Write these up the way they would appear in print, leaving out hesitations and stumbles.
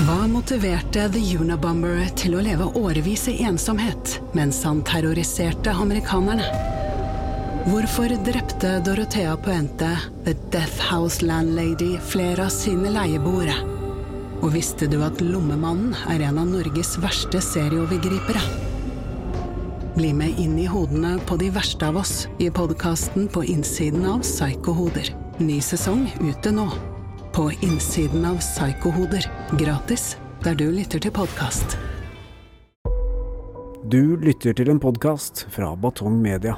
Hva motiverte The Unabomber til å leve årevis i ensomhet, mens han terroriserte amerikanerne? Hvorfor drepte Dorothea Puente, The Death House Landlady, flere av sine leieboere? Og visste du at Lommemannen en av Norges verste serieovergripere? Bli med inn i hodene på de verste av oss i podcasten På innsiden av Psykohoder. Ny sesong ute nå. På innsiden av Psykohoder. Gratis, der du lytter til podcast. Du lytter til en podcast fra Batong Media.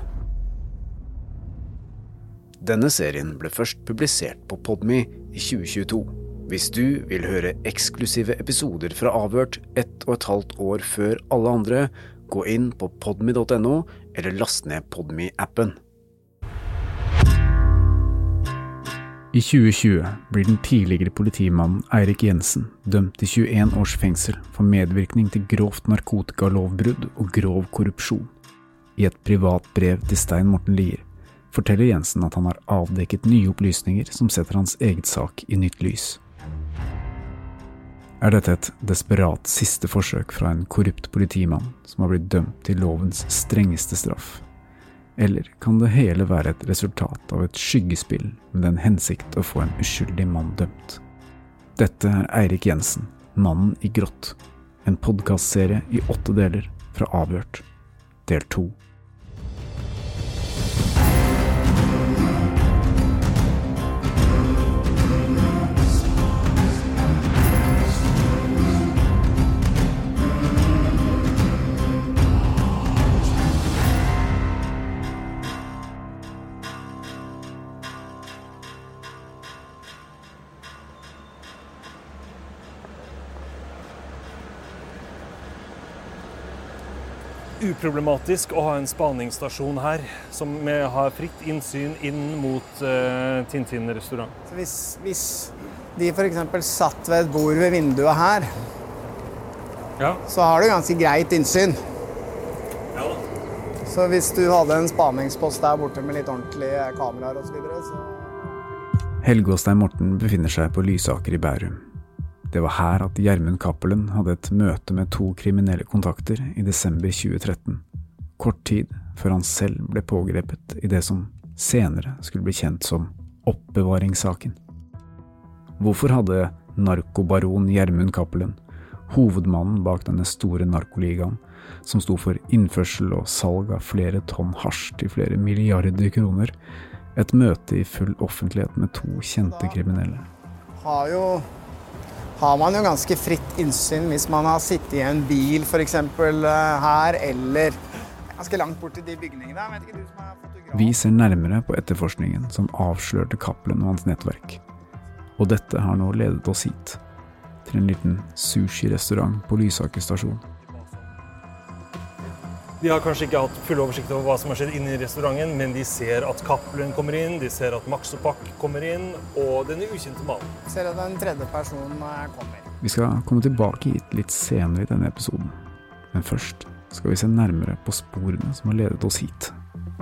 Denne serien ble først publisert på Podme i 2022. Hvis du vil høre eksklusive episoder fra Avhørt 1,5 år før alle andre, gå inn på podme.no eller last ned Podme-appen. I 2020 blir den tidligere politimannen Eirik Jensen dømt til 21 års fengsel for medvirkning til grovt narkotikalovbrudd og grov korrupsjon. I et privat brev til Stein Morten Lier forteller Jensen at han har avdekket nye opplysninger som setter hans eget sak i nytt lys. Dette et desperat siste forsøk fra en korrupt politimann som har blitt dømt til lovens strengeste straff? Eller kan det hele være et resultat av et skyggespill med den hensikt å få en uskyldig mann dømt? Dette Eirik Jensen, Mannen i grått, en podcastserie i 8 deler fra Avhørt, del 2. Uproblematisk å ha en spaningsstasjon her, som har fritt innsyn inn mot Tintin-restaurant. Hvis de for eksempel satt ved et bord ved vinduet her, ja, så har du ganske greit innsyn. Ja. Så hvis du hadde en spaningspost der borte med litt ordentlige kameraer og så videre, så... Helge og Stein Morten befinner seg på Lysaker i Bærum. Det var her at Gjermund Cappelen hadde et møte med 2 kriminelle kontakter i desember 2013, kort tid før han selv ble pågrepet i det som senere skulle bli kjent som oppbevaringssaken. Hvorfor hadde narkobaron Gjermund Cappelen, hovedmannen bak denne store narkoligaen, som sto for innførsel og salg av flere tonn hasj til flere milliarder kroner, et møte i full offentlighet med 2 kjente kriminelle? Har man jo ganske fritt innsyn hvis man har sittet i en bil for eksempel her, eller ganske langt bort til de bygningene. Vet ikke du som er fotograf? Vi ser nærmere på etterforskningen som avslørte Cappelen og hans nettverk. Og dette har nå ledet oss hit, til en liten sushi-restaurant på Lysaker stasjon. De har kanskje ikke hatt full oversikt over hva som har skjedd inne i restauranten, men de ser at Cappelen kommer inn, de ser at Max og Pack kommer inn, og den ukjente mannen. Ser at en tredje person kommer. Vi skal komme tilbake hit litt senere i denne episoden, men først skal vi se nærmere på sporene som har ledet oss hit.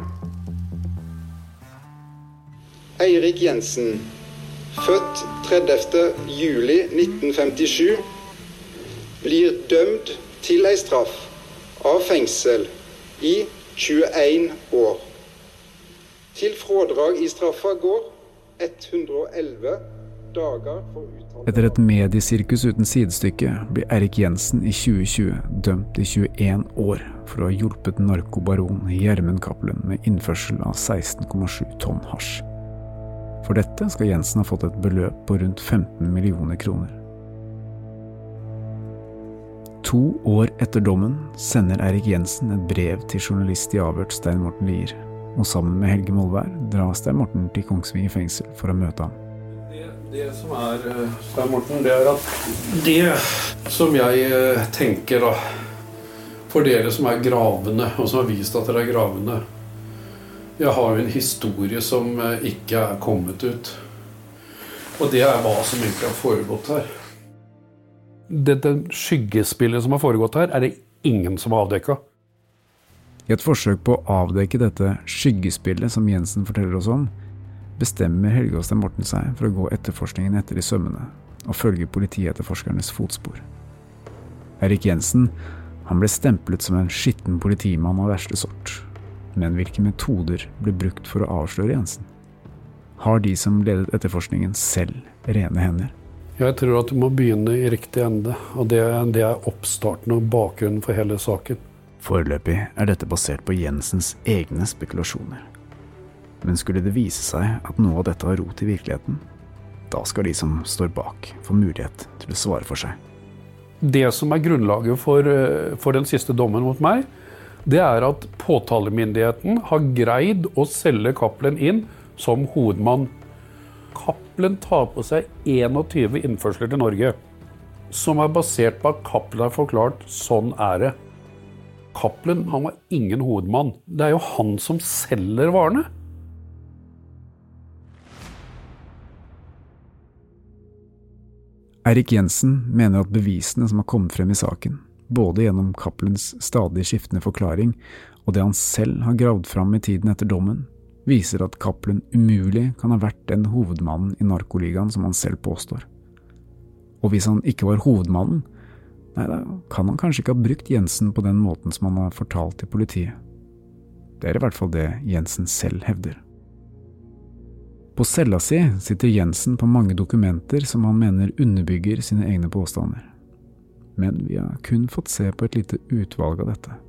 Eirik Jensen, født 30. juli 1957, blir dømt til en straff av fengsel i 21 år. Til frådrag i straffa går 111 dager for uttale. Etter et mediesirkus uten sidestykke blir Eirik Jensen i 2020 dømt til 21 år for å ha hjulpet narkobaron Gjermund Cappelen med innførsel av 16,7 tonn hasj. For dette skal Jensen ha fått et beløp på rundt 15 millioner kroner. 2 år etter dommen sender Eirik Jensen et brev til journalist i Avhørt Stein Morten Lier, og sammen med Helge Molvær drar Stein Morten til Kongsvinger fengsel for å møte ham. Det som Stein Morten, det at det som jeg tenker da, for dere som gravende, og som har vist at dere gravende, jeg har jo en historie som ikke kommet ut. Og det hva som egentlig har foregått her. Dette skyggespillet som har foregått her, det ingen som har avdekket. I et forsøk på å avdekke dette skyggespillet som Jensen forteller oss om, bestemmer Helge og Stein Morten seg for å gå etterforskningen etter i sømmene, å følge politietterforskernes fotspor. Eirik Jensen, han ble stemplet som en skitten politimann av verste sort. Men hvilke metoder ble brukt for å avsløre Jensen? Har de som ledet etterforskningen selv rene hender? Jeg tror at du må begynne i riktig ende, og det er oppstarten og bakgrunnen for hele saken. Foreløpig er dette basert på Jensens egne spekulasjoner. Men skulle det vise seg at noe av dette har rot i virkeligheten, da skal de som står bak få mulighet til å svare for seg. Det som er grunnlaget for den siste dommen mot meg, det er at påtalemyndigheten har greid å selge Cappelen inn som hovedmann. Cappelen tar på seg 21 innførsler til Norge, som er basert på at Cappelen har forklart sånn er det. Cappelen, han var ingen hovedmann. Det er jo han som selger varene. Eirik Jensen mener at bevisene som har kommet frem i saken, både gjennom Cappelens stadig skiftende forklaring og det han selv har gravd fram i tiden etter dommen, viser at Cappelen umulig kan ha vært den hovedmannen i narkoligaen som han selv påstår. Og hvis han ikke var hovedmannen, nei, da kan han kanskje ikke ha brukt Jensen på den måten som han har fortalt til politiet. Det er i hvert fall det Jensen selv hevder. På cella si sitter Jensen på mange dokumenter som han mener underbygger sine egne påstander. Men vi har kun fått se på et lite utvalg av dette.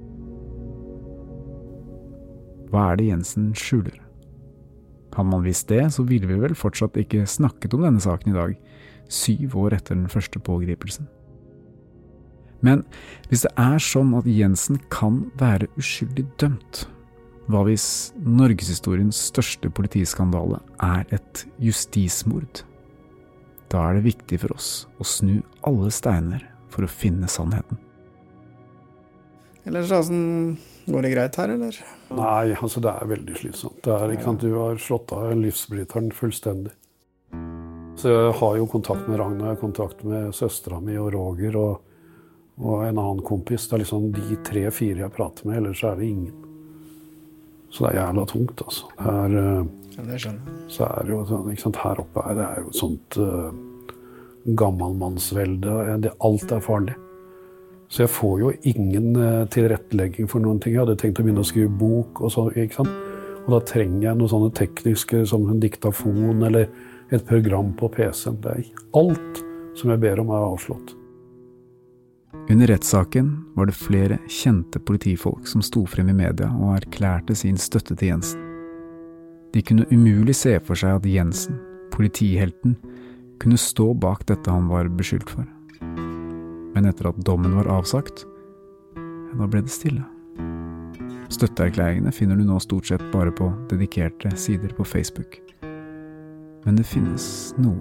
Hva er det Jensen skjuler? Hadde man visst det, så ville vi vel fortsatt ikke snakket om denne saken i dag, 7 år etter den første pågripelsen. Men hvis det er sånn at Jensen kan være uskyldig dømt, hva hvis norgeshistoriens største politiskandale er et justismord? Da er det viktig for oss å snu alle steiner for å finne sannheten. Eller sånn, går det greit her, eller? Nei, altså det er veldig slitsomt. Det er ikke sant, du har slått av livsbryteren fullstendig. Så jeg har jo kontakt med Ragnar, jeg har kontakt med søstera mi og Roger og en annen kompis. Det er liksom de 3-4 jeg prater med, ellers er det ingen. Så det er jævla tungt, altså. Det skjønner jeg. Så er det jo sånn, ikke sant, her oppe det er jo et sånt gammelmannsvelde. Alt er farlig. Så jeg får jo ingen tilrettelegging for noen ting. Jeg hadde tenkt å begynne å skrive bok og så, ikke sant? Og da trenger jeg noe sånne tekniske som en diktafon eller et program på PC-en. Det er alt som jeg ber om er avslått. Under rettssaken var det flere kjente politifolk som sto frem i media og erklærte sin støtte til Jensen. De kunne umulig se for seg at Jensen, politihelten, kunne stå bak dette han var beskyldt for. Men etter at dommen var avsagt, da ble det stille. Støtteerklæringene finner du nå stort sett bare på dedikerte sider på Facebook. Men det finnes noen.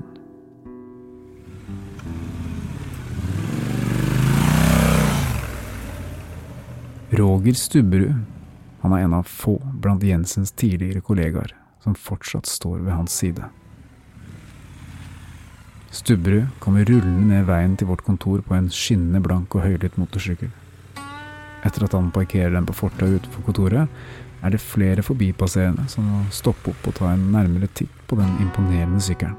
Roger Stubberud, han er en av få blant Jensens tidligere kollegaer som fortsatt står ved hans side. Stubberud kommer rullende ned veien til vårt kontor på en skinnende blank og høylytt motorsykkel. Etter at han parkerer den på fortauet utenfor kontoret, er det flere forbipasserende som må stoppe opp og ta en nærmere titt på den imponerende sykkelen.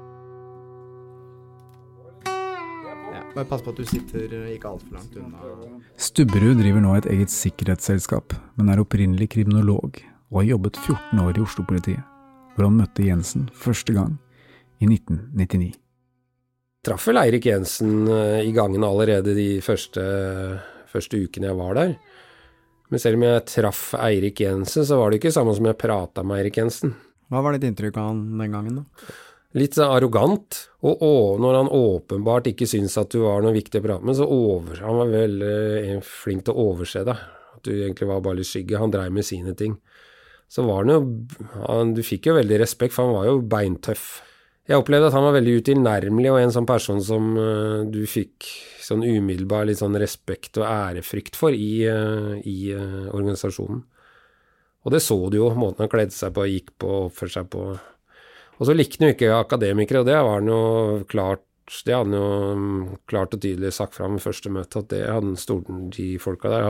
Bare pass på at du sitter ikke alt for langt unna. Stubberud driver nå et eget sikkerhetsselskap, men er opprinnelig kriminolog og har jobbet 14 år i Oslo-politiet, hvor han møtte Jensen første gang i 1999. Traff vel Eirik Jensen i gangen allerede de første ukene jeg var der. Men selv om jeg traff Eirik Jensen, så var det ikke samme som jeg pratet med Eirik Jensen. Hva var ditt inntrykk av han den gangen da? Litt arrogant, og når han åpenbart ikke syntes at du var noe viktig å prate med, så han var veldig flink til å overse deg. At du egentlig var bare litt skygge, han drev med sine ting. Så var han jo, du fikk jo veldig respekt, for han var jo beintøff. Jeg opplevde at han var veldig utilnærmelig, og en sånn person som du fikk sånn umiddelbar litt sånn respekt og ærefrykt for i organisasjonen. Og det så du jo, måten han kledde seg på, gikk på, oppførte seg på. Og så likte han jo ikke akademikere, og det var han jo klart, det hadde han jo klart og tydelig sagt fra med første møte, at det hadde de folka der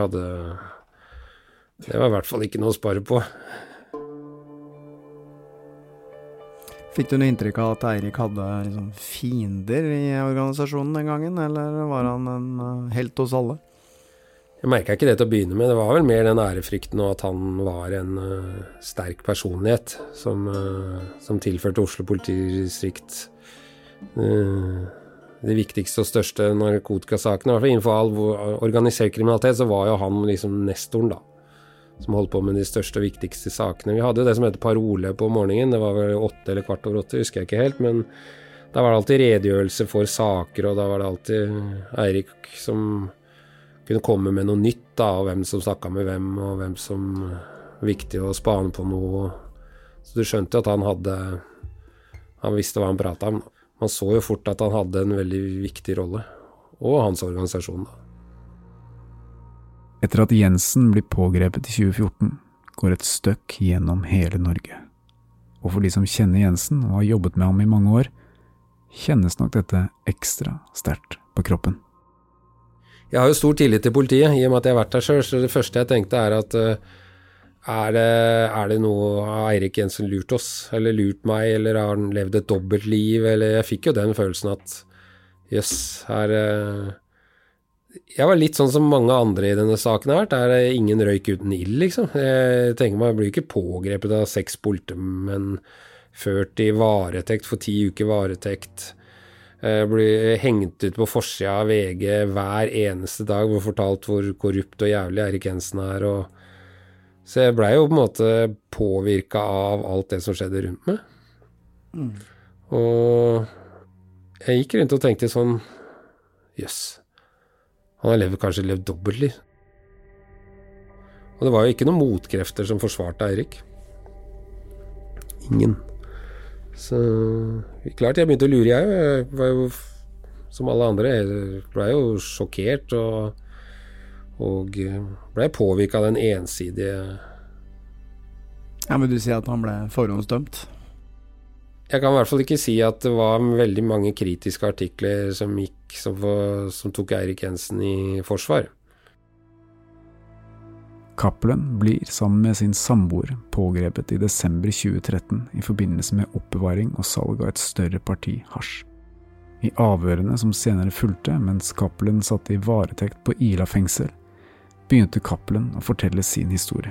det var i hvert fall ikke noe å spare på. Fikk du noe inntrykk av at Eirik hadde liksom fiender i organisasjonen den gangen, eller var han en helt hos alle? Jeg merket ikke det til å begynne med. Det var vel mer den ærefrykten og at han var en sterk personlighet som tilførte Oslo politidistrikt de viktigste og største narkotikasakene. I hvert fall innenfor all organisert kriminalitet så var jo han liksom nestoren da, som holdt på med de største og viktigste sakene. Vi hadde jo det som heter parole på morgenen, det var vel 8 eller 7:15, husker jeg ikke helt, men da var det alltid redegjørelse for saker, og da var det alltid Eirik som kunne komme med noe nytt da, og hvem som snakket med hvem, og hvem som var viktig å spane på noe. Så du skjønte at han visste hva han pratet om. Man så jo fort at han hadde en veldig viktig rolle, og hans organisasjon da. Etter at Jensen blir pågrepet i 2014, går et støkk gjennom hele Norge. Og for de som kjenner Jensen og har jobbet med ham i mange år, kjennes nok dette ekstra sterkt på kroppen. Jeg har jo stor tillit til politiet, i og med at jeg har vært der selv, så det første jeg tenkte at er det noe, har Eirik Jensen lurt oss, eller lurt meg, eller har han levd et dobbeltliv, eller jeg fikk jo den følelsen at, jeg var litt sånn som mange andre i denne saken har vært, ingen røyk uten ild, liksom. Jeg tenker meg, jeg blir ikke pågrepet av 6 politimenn, ført i varetekt for 10 uker varetekt, blir hengt ut på forsida av VG hver eneste dag hvor fortalt hvor korrupt og jævlig Eirik Jensen er, så jeg ble jo på en måte påvirket av alt det som skjedde rundt meg. Og jeg gikk rundt og tenkte sånn, han har kanskje levd dobbeltliv. Og det var jo ikke noen motkrefter som forsvarte Eirik. Ingen. Så klart jeg begynte å lure, jeg var jo som alle andre, jeg ble jo sjokkert og ble påvirket av den ensidige. Ja, men du sier at han ble forhåndsdømt? Jeg kan i hvert fall ikke si at det var veldig mange kritiske artikler som tok Eirik Jensen i forsvar. Cappelen blir sammen med sin samboer pågrepet i desember 2013 i forbindelse med oppbevaring og salg av et større parti hasj. I avhørene som senere fulgte mens Cappelen satt i varetekt på Ila fengsel, begynte Cappelen å fortelle sin historie.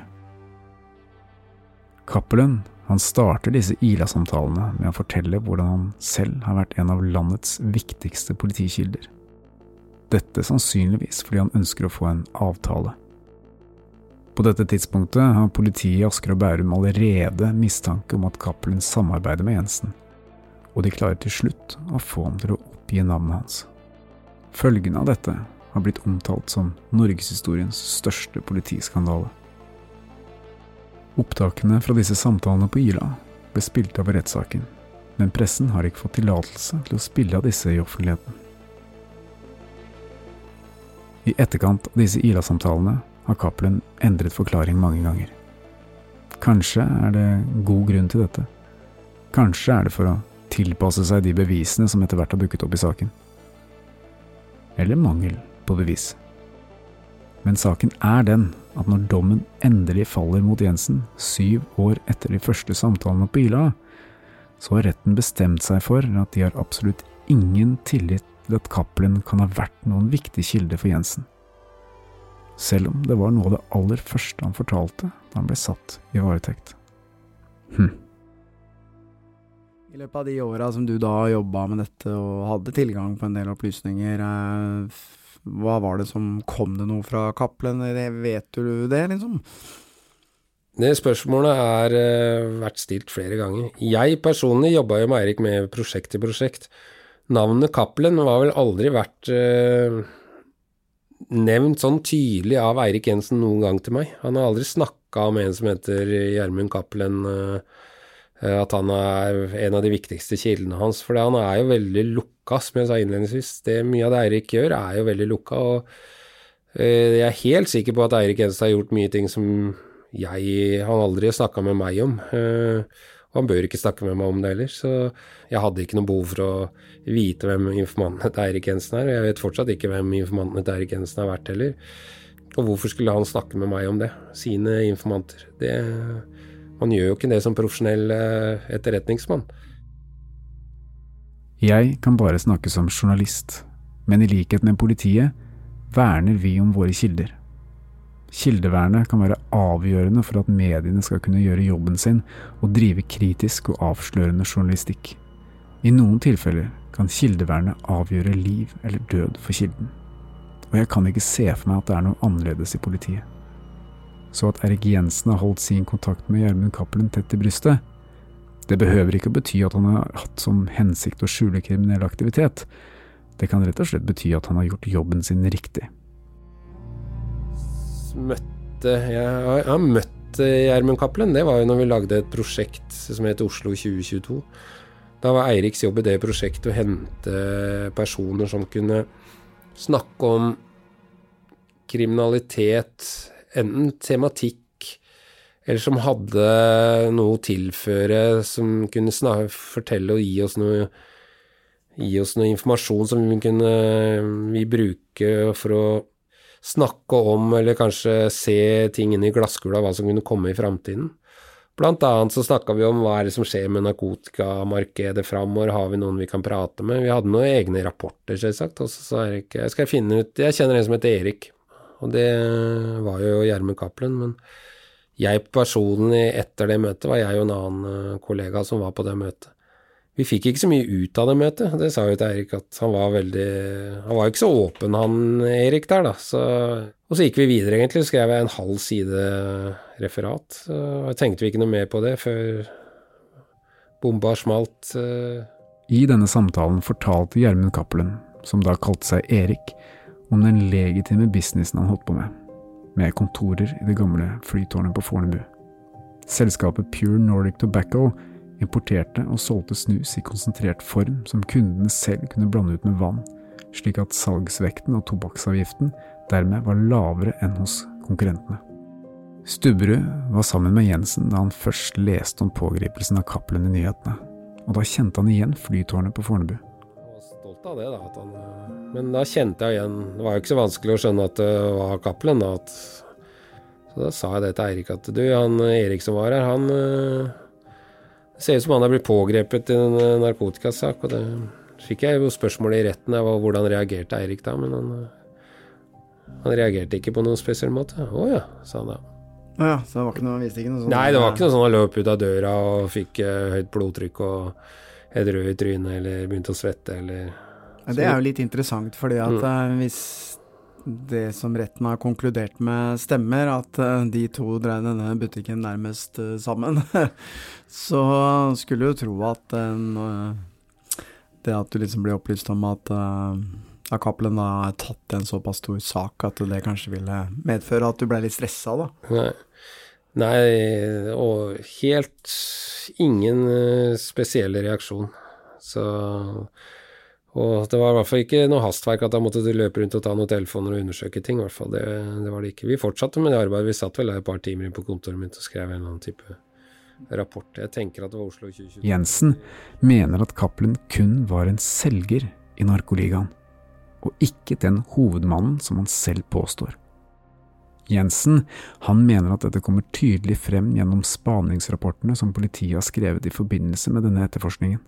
Cappelen, han starter disse Ila-samtalene med å fortelle hvordan han selv har vært en av landets viktigste politikilder. Dette sannsynligvis fordi han ønsker å få en avtale. På dette tidspunktet har politiet i Asker og Bærum allerede mistanke om at Cappelen samarbeider med Jensen, og de klarer til slutt å få ham til å oppgi navnet hans. Følgene av dette har blitt omtalt som norgeshistoriens største politiskandale. Opptakene fra disse samtalene på Ila ble spilt av i rettssaken, men pressen har ikke fått tillatelse til å spille av disse i offentligheten. I etterkant av disse Ila-samtalene har Cappelen endret forklaring mange ganger. Kanskje er det god grunn til dette. Kanskje er det for å tilpasse seg de bevisene som etter hvert har dukket opp i saken. Eller mangel på bevis. Men saken er den at når dommen endelig faller mot Jensen 7 år etter de første samtalene på Ila, så har retten bestemt seg for at de har absolutt ingen tillit til at Cappelen kan ha vært noen viktig kilde for Jensen. Selv om det var noe av det aller første han fortalte da han ble satt i varetekt. I løpet av de årene som du da jobbet med dette og hadde tilgang på en del opplysninger, hva var det som kom det noe fra Cappelen? Vet du det, liksom? Det spørsmålet har vært stilt flere ganger. Jeg personlig jobbet jo med Eirik med prosjekt til prosjekt. Navnet Cappelen var vel aldri vært nevnt sånn tydelig av Eirik Jensen noen gang til meg. Han har aldri snakket om en som heter Gjermund Cappelen, at han er en av de viktigste kildene hans, for han er jo veldig lukka, som jeg sa innledningsvis. Mye av det Eirik gjør er jo veldig lukka, og jeg er helt sikker på at Eirik Jensen har gjort mye ting som han aldri har snakket med meg om, og han bør ikke snakke med meg om det heller, så jeg hadde ikke noe behov for å vite hvem informantene til Eirik Jensen er, og jeg vet fortsatt ikke hvem informantene til Eirik Jensen har vært heller. Og hvorfor skulle han snakke med meg om det? Sine informanter. Man gjør jo ikke det som profesjonell etterretningsmann. Jeg kan bare snakke som journalist, men i likhet med politiet verner vi om våre kilder. Kildevernet kan være avgjørende for at mediene skal kunne gjøre jobben sin og drive kritisk og avslørende journalistikk. I noen tilfeller kan kildevernet avgjøre liv eller død for kilden, og jeg kan ikke se for meg at det er noe annerledes i politiet. Så at Erik Jensen har holdt sin kontakt med Gjermund Cappelen tett i brystet, det behøver ikke å bety at han har hatt som hensikt å skjule kriminell aktivitet. Det kan rett og slett bety at han har gjort jobben sin riktig. Jeg har møtt Gjermund Cappelen. Det var jo når vi lagde et prosjekt som heter Oslo 2022. Da var Eiriks jobb i det prosjektet å hente personer som kunne snakke om kriminalitet, enten tematikk, eller som hadde noe å tilføre, som kunne fortelle og gi oss noe informasjon som vi kunne bruke for å snakke om, eller kanskje se ting inn i glasskula, hva som kunne komme i fremtiden. Blant annet så snakket vi om hva er det som skjer med narkotikamarkedet fremover, har vi noen vi kan prate med. Vi hadde noen egne rapporter, selvsagt, og så sa Erik, jeg kjenner en som heter Erik, og det var jo Gjermund Cappelen, men jeg personlig etter det møtet var jeg og en annen kollega som var på det møtet. Vi fikk ikke så mye ut av det møtet, det sa jo til Erik at han var jo ikke så åpen han Erik der da, og så gikk vi videre egentlig, så skrev jeg en halv side referat, og jeg tenkte vi ikke noe mer på det før bomba smalt. I denne samtalen fortalte Gjermund Cappelen, som da kalte seg Erik, om den legitime businessen han holdt på med kontorer i det gamle flytårnet på Fornebu. Selskapet Pure Nordic Tobacco importerte og solgte snus i konsentrert form som kundene selv kunne blande ut med vann, slik at salgsvekten og tobakksavgiften dermed var lavere enn hos konkurrentene. Stubberud var sammen med Jensen da han først leste om pågripelsen av Cappelen i nyhetene, og da kjente han igjen flytårnet på Fornebu. Jeg var stolt av det da, men da kjente jeg igjen, det var jo ikke så vanskelig å skjønne at det var Cappelen da, så da sa jeg det til Eirik at han Erik som var her, han det ser ut som han har blitt pågrepet i en narkotikasak, og det fikk jeg jo spørsmålet i retten av hvordan reagerte Eirik da, men han reagerte ikke på noen spesiell måte. Ja, sa han da. Ja, så det var ikke noe, visste ikke noe sånn? Nei, det var ikke noe sånn han løp ut av døra og fikk høyt blodtrykk og helt rød i trynet, eller begynte å svette, eller... Ja, det er jo litt interessant, fordi at hvis det som retten har konkludert med stemmer, at de to drev denne butikken nærmest sammen, så skulle jo tro at det at du liksom ble opplyst om at Cappelen har tatt en såpass stor sak, at det kanskje ville medføre at du ble litt stresset da. Nei, og helt ingen spesielle reaksjon. Og det var i hvert fall ikke noe hastverk at han måtte løpe rundt og ta noen telefoner og undersøke ting, i hvert fall. Det var det ikke. Vi fortsatte med det arbeidet. Vi satt vel et par timer på kontoret mitt og skrev en eller annen type rapport. Jeg tenker at det var Oslo 2020. Jensen mener at Cappelen kun var en selger i narkoligaen, og ikke den hovedmannen som han selv påstår. Jensen, han mener at dette kommer tydelig frem gjennom spaningsrapportene som politiet har skrevet i forbindelse med denne etterforskningen.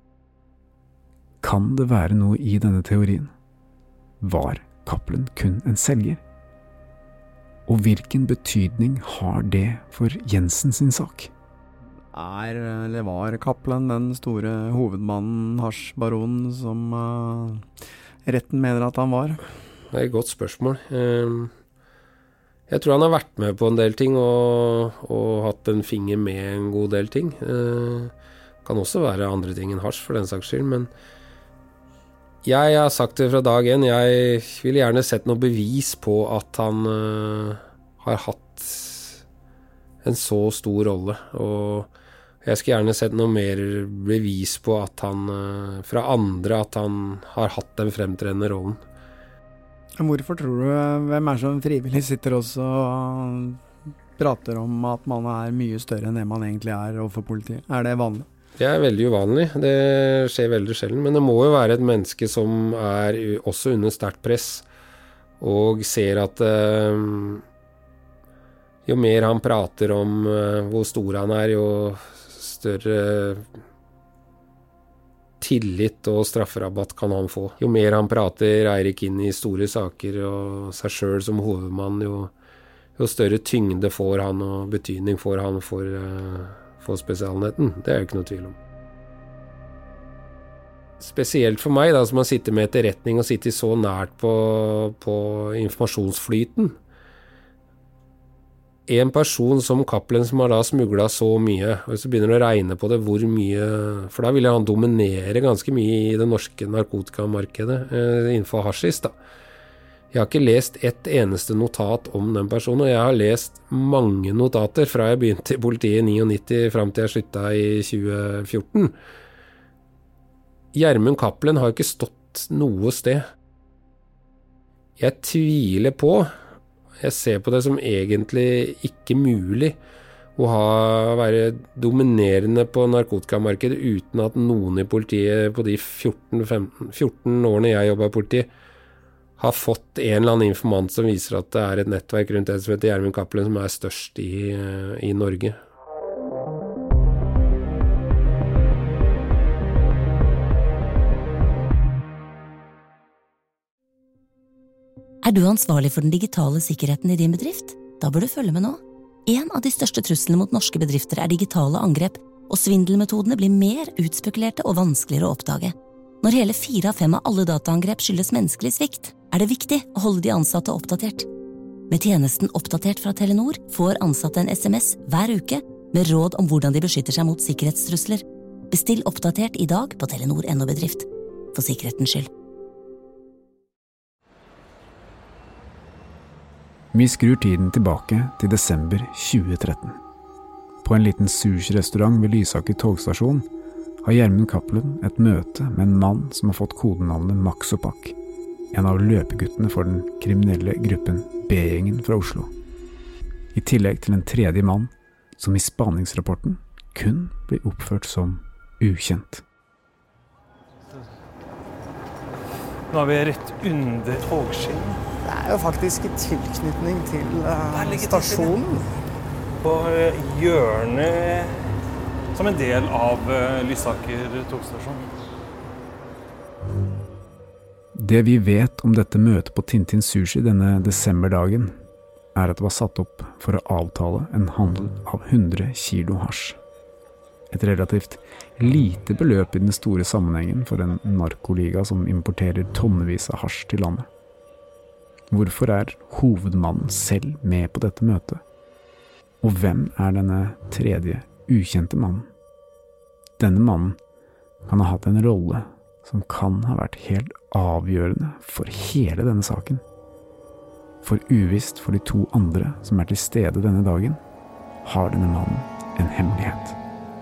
Kan det være noe i denne teorien? Var Cappelen kun en selger? Og hvilken betydning har det for Jensen sin sak? Eller var Cappelen den store hovedmannen, hasjbaronen, som retten mener at han var? Det er et godt spørsmål. Jeg tror han har vært med på en del ting og hatt en finger med en god del ting. Kan også være andre ting enn hasj for den saks skyld, men jeg har sagt det fra dag 1, jeg vil gjerne sett noe bevis på at han har hatt en så stor rolle, og jeg skulle gjerne sett noe mer bevis på at han, fra andre, at han har hatt den fremtredende rollen. Hvorfor tror du, hvem er som frivillig sitter også og prater om at man er mye større enn det man egentlig er overfor politiet? Er det vanlig? Det er veldig uvanlig, det skjer veldig sjelden, men det må jo være et menneske som er også under sterkt press, og ser at jo mer han prater om hvor stor han er, jo større tillit og strafferabatt kan han få? Jo mer han prater Eirik inn i store saker og seg selv som hovedmann, jo større tyngde får han og betydning får han for spesialenheten. Det jo ikke noe tvil om. Spesielt for meg, da, som har sittet med etterretning og sittet så nært på informasjonsflyten. En person som Cappelen som har da smuglet så mye, og så begynner du å regne på det hvor mye, for da vil han dominere ganske mye i det norske narkotikamarkedet innenfor hasjis da. Jeg har ikke lest ett eneste notat om den personen, og jeg har lest mange notater fra jeg begynte i politiet i 99 frem til jeg sluttet i 2014. Gjermund Cappelen har ikke stått noe sted. Jeg tviler på, jeg ser på det som egentlig ikke mulig å være dominerende på narkotikamarkedet uten at noen i politiet på de 14 årene jeg jobbet i politiet har fått en eller annen informant som viser at det et nettverk rundt det som heter Gjermund Cappelen som størst i Norge. Du ansvarlig for den digitale sikkerheten i din bedrift? Da bør du følge med nå. En av de største truslene mot norske bedrifter digitale angrep, og svindelmetodene blir mer utspekulerte og vanskeligere å oppdage. Når hele 4 av 5 av alle dataangrep skyldes menneskelig svikt, det viktig å holde de ansatte oppdatert. Med tjenesten Oppdatert fra Telenor får ansatte en SMS hver uke med råd om hvordan de beskytter seg mot sikkerhetstrusler. Bestill Oppdatert i dag på Telenor.no bedrift. For sikkerhetens skyld. Vi skrur tiden tilbake til desember 2013. På en liten sushi-restaurant ved Lysaker togstasjon har Gjermund Cappelen et møte med en mann som har fått kodenavnet Maxopak, en av løpeguttene for den kriminelle gruppen B-gjengen fra Oslo. I tillegg til en tredje mann som i spaningsrapporten kun blir oppført som ukjent. Nå vi rett under togskinnen. Det jo faktisk i tilknytning til stasjonen. På hjørnet som en del av Lysaker togstasjon. Det vi vet om dette møtet på Tintin Sushi denne desemberdagen, at det var satt opp for å avtale en handel av 100 kilo hasj. Et relativt lite beløp i den store sammenhengen for en narkoliga som importerer tonnevis av hasj til landet. Hvorfor hovedmannen selv med på dette møtet? Og hvem denne tredje ukjente mannen? Denne mannen kan ha hatt en rolle som kan ha vært helt avgjørende for hele denne saken. For uvisst for de 2 andre som til stede denne dagen, har denne mannen en hemmelighet.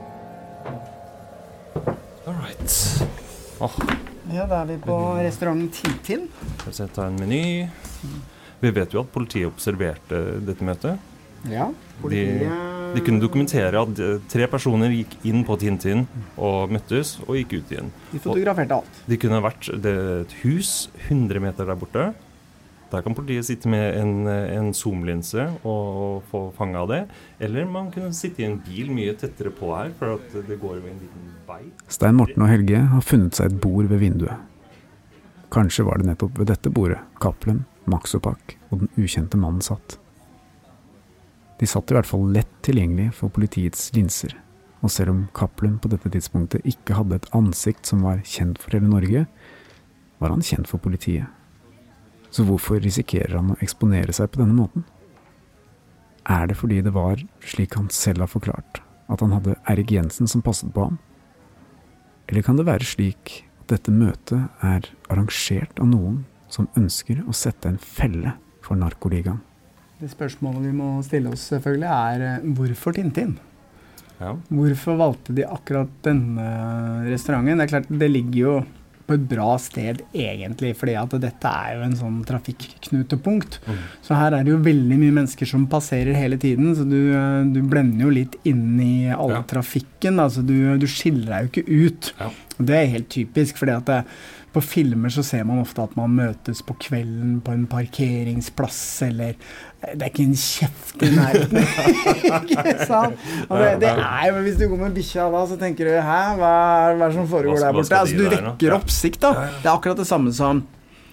Alright. Ja, da vi på restauranten Tintin. Jeg tar en meny. Vi vet jo at politiet observerte dette møtet. Ja, politiet... De kunne dokumentere at 3 personer gikk inn på Tintin og møttes og gikk ut igjen. De fotograferte alt. De kunne ha vært et hus 100 meter der borte. Der kan politiet sitte med en zoomlinse og få fanget av det. Eller man kunne sitte i en bil mye tettere på her, for at det går jo en liten vei. Stein Morten og Helge har funnet seg et bord ved vinduet. Kanskje var det nettopp ved dette bordet Cappelen, Maxopak og den ukjente mannen satt. De satt i hvert fall lett tilgjengelig for politiets linser, og selv om Cappelen på dette tidspunktet ikke hadde et ansikt som var kjent for hele Norge, var han kjent for politiet. Så hvorfor risikerer han å eksponere seg på denne måten? Det fordi det var, slik han selv har forklart, at han hadde Eirik Jensen som passet på ham? Eller kan det være slik at dette møtet arrangert av noen som ønsker å sette en felle for narkoligaen? Det spørsmålet vi må stille oss selvfølgelig hvorfor Tintin? Ja. Hvorfor valgte de akkurat denne restauranten? Det klart, det ligger jo på et bra sted egentlig, fordi at dette jo en sånn trafikknutepunkt. Så her det jo veldig mye mennesker som passerer hele tiden, så du blender jo litt inn i all trafikken, altså du skiller deg jo ikke ut. Ja. Og det helt typisk, fordi at på filmer så ser man ofte at man møtes på kvelden på en parkeringsplass, eller det ikke en kjeft I nærheten. Ikke sant? Og det jo, hvis du går med bikkja da, så tenker du, hva det som foregår der borte? Altså, du vekker oppsikt da. Det akkurat det samme som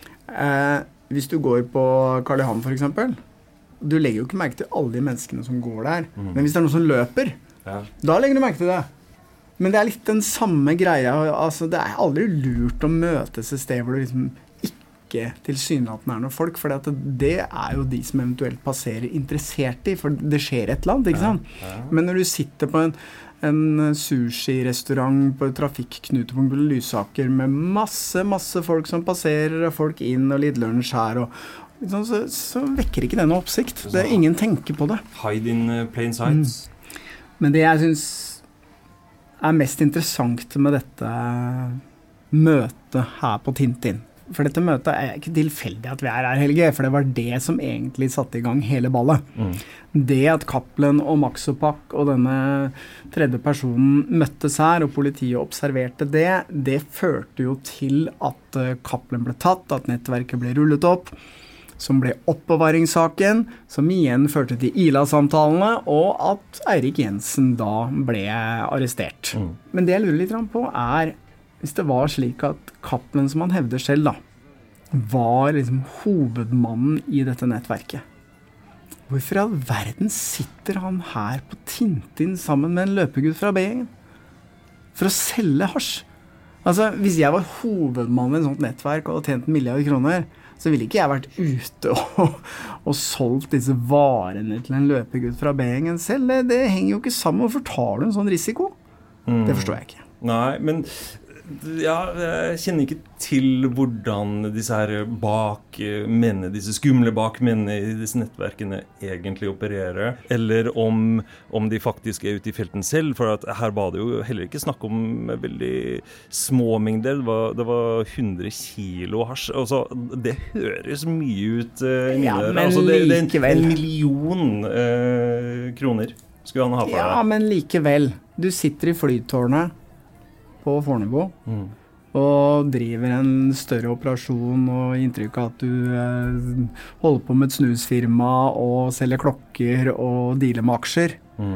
hvis du går på Karl Johan for eksempel. Du legger jo ikke merke til alle de menneskene som går der. Men hvis det noen som løper, da legger du merke til det. Men det litt den samme greia, altså det aldri lurt å møtes et sted hvor det liksom ikke tilsynelatende noen folk, for det jo de som eventuelt passerer interessert I, for det skjer et eller annet, ikke sant? Men når du sitter på en sushi-restaurant på et trafikknutepunkt på Lysaker med masse folk som passerer, og folk inn og litt lunsj her, og så vekker ikke det noe oppsikt. Ingen tenker på det. Hide in plain sight. Men det jeg synes mest interessant med dette møtet her på Tintin. For dette møtet ikke tilfeldig at vi her, Helge, for det var det som egentlig satte I gang hele ballet. Det at Cappelen og Maxopak og denne tredje personen møttes her, og politiet observerte det førte jo til at Cappelen ble tatt, at nettverket ble rullet opp, som ble oppbevaringssaken, som igjen førte til Ila-samtalene, og at Eirik Jensen da ble arrestert. Men det jeg lurer litt på hvis det var slik at Cappelen, som han hevder selv da, var liksom hovedmannen I dette nettverket. Hvorfor I all verden sitter han her på Tintin sammen med en løpegutt fra B-gjengen? For å selge hasj? Altså, hvis jeg var hovedmann I et sånt nettverk og hadde tjent 1 milliard kroner, så ville ikke jeg vært ute og solgt disse varene til en løpegutt fra B-gjengen selv. Det henger jo ikke sammen. Hvorfor tar du en sånn risiko? Det forstår jeg ikke. Nei, men jeg kjenner ikke til hvordan disse her bakmennene, disse skumle bakmennene I disse nettverkene egentlig opererer, eller om de faktisk ute I felten selv, for at her var det jo heller ikke snakk om veldig små mengder, det var 100 kilo hasj, altså det høres mye ut men altså, likevel. 1 million kroner skulle han ha for det. Ja, men likevel. Du sitter I flytårnet på Fornebu og driver en større operasjon og inntrykk av at du holder på med et snusfirma og selger klokker og dealer med aksjer.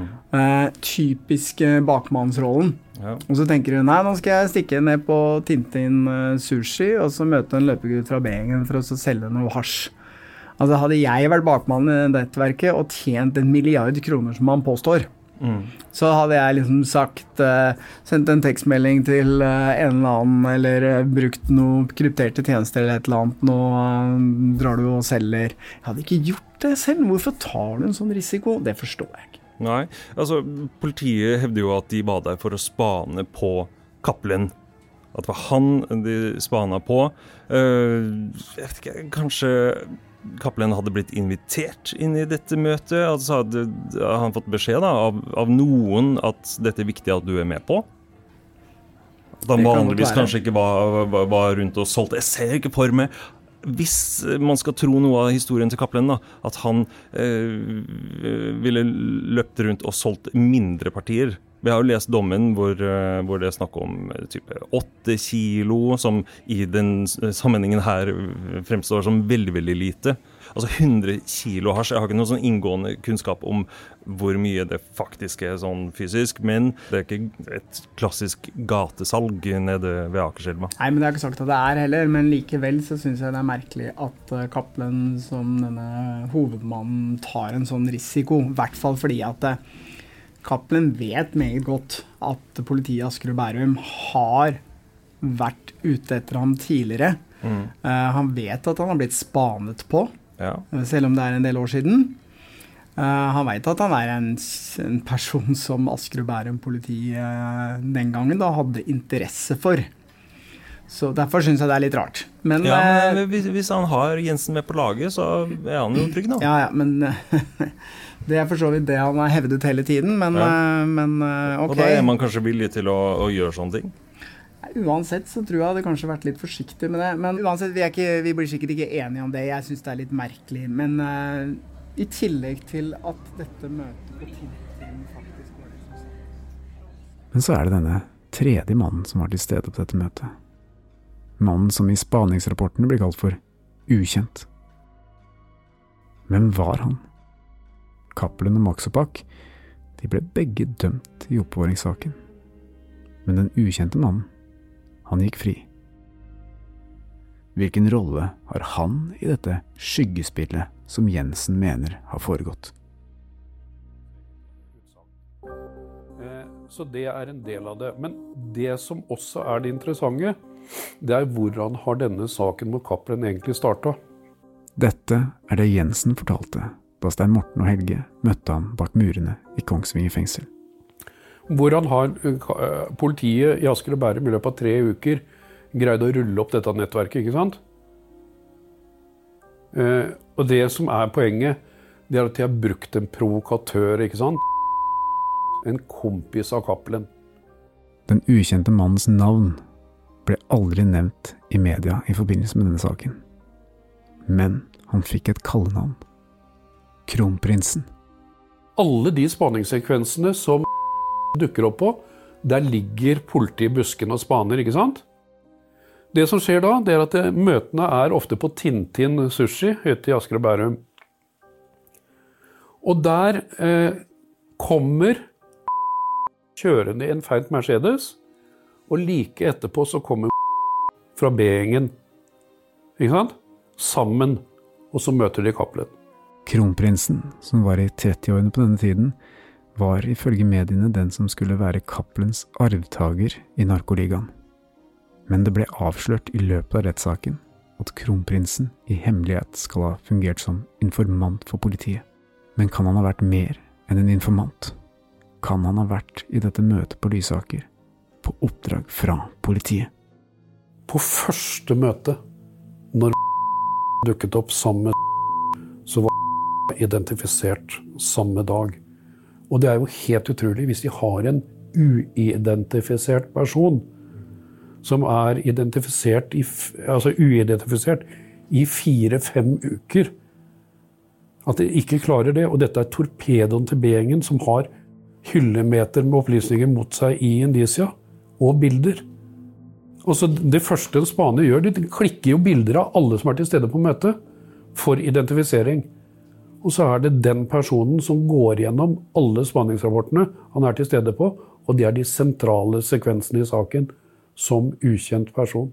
Typiske bakmannsrollen. Og så tenker du, nei, nå skal jeg stikke ned på Tintin Sushi og så møte en løpegutt fra B-gjengen for å selge noe hasj. Altså hadde jeg vært bakmann I nettverket og tjent 1 milliard kroner som han påstår, så hadde jeg liksom sagt, sendt en tekstmelding til en eller annen, eller brukt noe krypterte tjenester eller et eller annet, nå drar du og selger. Jeg hadde ikke gjort det selv. Hvorfor tar du en sånn risiko? Det forstår jeg ikke. Nei, altså politiet hevder jo at de var der for å spane på Cappelen. At det var han de spana på. Jeg vet ikke, kanskje Cappelen hadde blitt invitert inn I dette møtet, altså hadde han fått beskjed da, av noen at dette viktig at du med på. At han vanligvis kanskje ikke var rundt og solgte. Jeg ser ikke for meg, hvis man skal tro noe av historien til Cappelen da, at han ville løpt rundt og solgt mindre partier. Vi har jo lest dommen hvor det snakker om type 8 kilo, som I den sammenhengen her fremstår som veldig, veldig lite. Altså 100 kilo hasj. Jeg har ikke noen sånn inngående kunnskap om hvor mye det faktisk sånn fysisk, men det ikke et klassisk gatesalg nede ved Akerselva. Nei, men det har ikke sagt at det heller, men likevel så synes jeg det merkelig at Cappelen som denne hovedmannen tar en sånn risiko, I hvert fall fordi at Cappelen vet meget godt at politiet I Asker og Bærum har vært ute etter ham tidligere. Han vet at han har blitt spanet på, selv om det en del år siden. Han vet at han en person som Asker og Bærum politi den gangen da hadde interesse for. Så derfor synes jeg det litt rart. Men hvis han har Jensen med på laget, så han jo trygg nå. Ja, men det for så vidt det han har hevdet hele tiden, men ok. Og da man kanskje villig til å gjøre sånne ting? Uansett så tror jeg det kanskje vært litt forsiktig med det, men uansett, vi blir sikkert ikke enige om det. Jeg synes det litt merkelig, men I tillegg til at dette møtet på Tintin faktisk var det som Men så det denne tredje mannen som var til stede på dette møtet. mannen som I spaningsrapportene ble kalt for ukjent. Hvem var han? Cappelen og Maksopak, de ble begge dømt I oppbevaringssaken. Men den ukjente mannen, han gikk fri. Hvilken rolle har han I dette skyggespillet som Jensen mener har foregått? Så det en del av det. Men det som også det interessante, det hvordan har denne saken mot Cappelen egentlig startet. Dette det Jensen fortalte da Stein Morten og Helge møtte ham bak murene I Kongsvinger fengsel. Hvordan har politiet I Asker og Bærum I løpet av 3 uker greid å rulle opp dette nettverket, ikke sant? Og det som poenget, det at de har brukt en provokatør, ikke sant? En kompis av Cappelen. Den ukjente mannens navn ble aldri nevnt I media I forbindelse med denne saken. Men han fikk et kallenavn. Kronprinsen. Alle de spaningssekvensene som dukker opp på, der ligger politi I busken og spaner, ikke sant? Det som skjer da, det at møtene ofte på Tintin Sushi, ute I Asker og Bærum. Og der kommer kjørende I en feit Mercedes, og like etterpå så kommer fra B-gjengen, ikke sant? Sammen, og så møter de Cappelen. Kronprinsen, som var I 30-årene på denne tiden, var ifølge mediene den som skulle være Cappelens arvtager I narkoligaen. Men det ble avslørt I løpet av rettssaken at kronprinsen I hemmelighet skal ha fungert som informant for politiet. Men kan han ha vært mer enn en informant? Kan han ha vært I dette møtet på Lysaker på oppdrag fra politiet? På første møte, når dukket opp sammen med så var identifisert samme dag. Og det jo helt utrolig hvis de har en uidentifisert person som identifisert uidentifisert I 4-5 uker. At de ikke klarer det, og dette torpedoen til B-gjengen som har hyllemeter med opplysninger mot seg I Indisia, og bilder. Og så det første en spaner gjør, de klikker jo bilder av alle som til stede på møtet, for identifisering. Og så det den personen som går gjennom alle spaningsrapportene han til stede på, og det de sentrale sekvensene I saken, som ukjent person.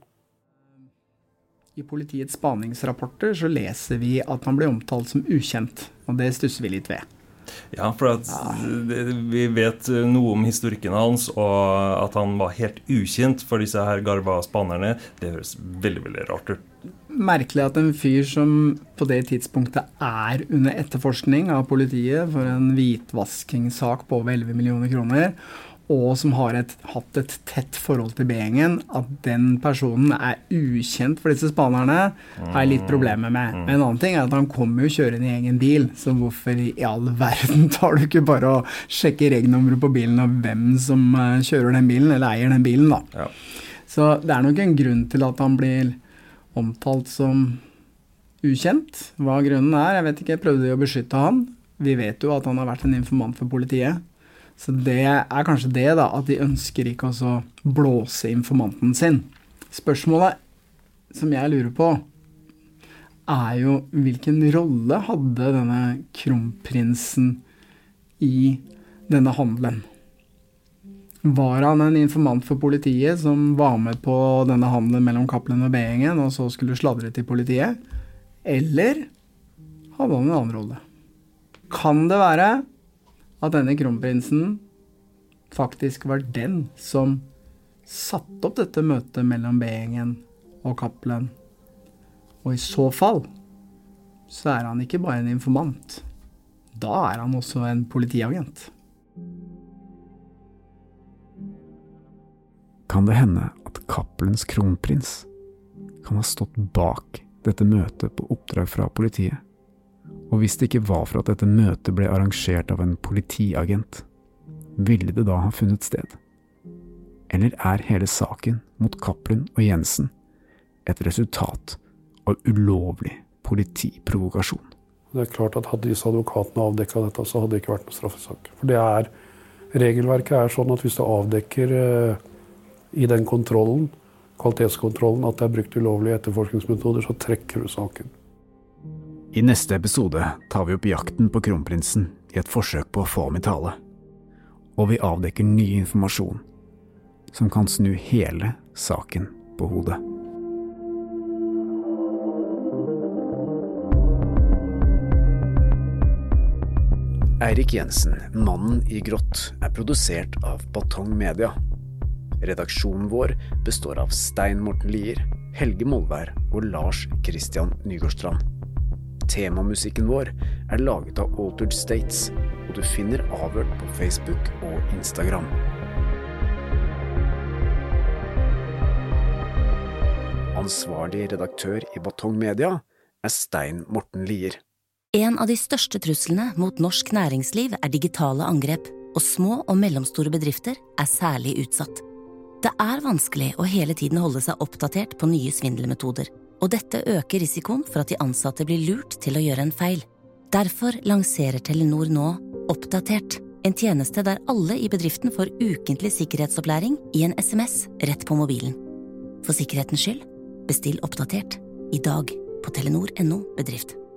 I politiets spaningsrapporter så leser vi at han ble omtalt som ukjent, og det stusser vi litt ved. Ja, for vi vet noe om historikken hans, og at han var helt ukjent for disse her garva spanerne, det høres veldig, veldig rart ut. Merkelig at en fyr som på det tidspunktet under etterforskning av politiet for en hvitvaskingssak på over 11 millioner kroner, og som har hatt et tett forhold til B-gjengen, at den personen ukjent for disse spanerne, litt problemer med. Men en annen ting at han kommer jo kjørende I egen bil, så hvorfor I all verden tar du ikke bare å sjekke regnummeret på bilen og hvem som kjører den bilen, eller eier den bilen da. Ja. Så det nok en grunn til at han blir omtalt som ukjent. Hva grunnen jeg vet ikke, jeg prøvde å beskytte han. Vi vet jo at han har vært en informant for politiet. Så det kanskje det da, at de ønsker ikke å blåse informanten sin. Spørsmålet som jeg lurer på, jo hvilken rolle hadde denne kronprinsen I denne handelen? Var han en informant for politiet som var med på denne handelen mellom Cappelen og B-gjengen, og så skulle sladre til politiet? Eller hadde han en annen rolle? Kan det være at denne kronprinsen faktisk var den som satte opp dette møtet mellom B-gjengen og Cappelen? Og I så fall, så han ikke bare en informant. Da han også en politiagent. Kan det hende at Cappelens kronprins kan ha stått bak dette møtet på oppdrag fra politiet? Og hvis det ikke var for at dette møtet ble arrangert av en politiagent, ville det da ha funnet sted? Eller hele saken mot Cappelen og Jensen et resultat av ulovlig politiprovokasjon? Det klart at hadde disse advokatene avdekket dette, så hadde det ikke vært noen straffesak. For regelverket sånn at hvis du avdekker I den kontrollen kvalitetskontrollen at det er brukt ulovlige etterforskningsmetoder, så trekker du saken. I neste episode tar vi opp jakten på kronprinsen i et forsøk på å få ham i tale. Og vi avdekker ny informasjon som kan snu hele saken på hodet. Eirik Jensen, Mannen i grått, er produsert av Batong Media. Redaksjonen vår består av Stein Morten Lier, Helge Molvær og Lars Christian Nygårdstrand. Temamusikken vår er laget av Altered States, og du finner Avhørt på Facebook og Instagram. Ansvarlig redaktør i Batong Media er Stein Morten Lier. En av de største truslene mot norsk næringsliv er digitale angrep, og små og mellomstore bedrifter er særlig utsatt. Det er vanskelig å hele tiden holde seg oppdatert på nye svindelmetoder, og dette øker risikoen for at de ansatte blir lurt til å gjøre en feil. Derfor lanserer Telenor nå Oppdatert, en tjeneste der alle i bedriften får ukentlig sikkerhetsopplæring i en SMS rett på mobilen. For sikkerhetens skyld, bestill Oppdatert i dag på Telenor.no bedrift.